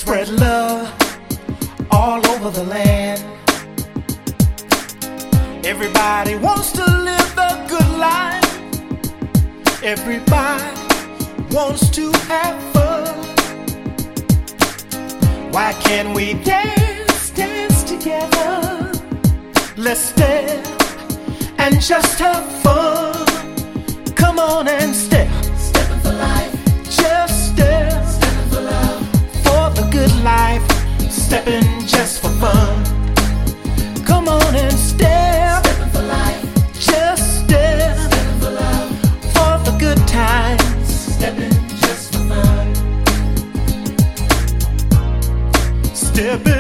spread love all over the land. Everybody wants to live the good life. Everybody wants to have fun. Why can't we dance together? Let's step and just have fun. Come on and step. Stepping for life. Just step. Stepping for love. For the good life. Stepping just for fun. Come on and step. Stepping for life. Just step. Stepping for love. For the good times. Stepping just for fun. Stepping.